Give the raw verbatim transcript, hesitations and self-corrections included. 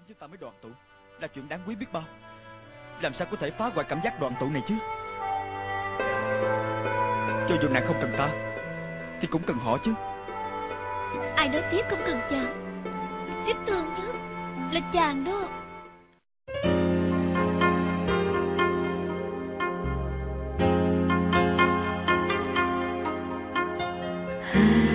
chúng ta mới đoàn tụ là chuyện đáng quý biết bao. Làm sao có thể phá hoại cảm giác đoàn tụ này chứ? Cho dù nàng không cần ta thì cũng cần họ chứ. Ai nói tiếp không cần chàng? Tiếp thương nhất là chàng đó. Ah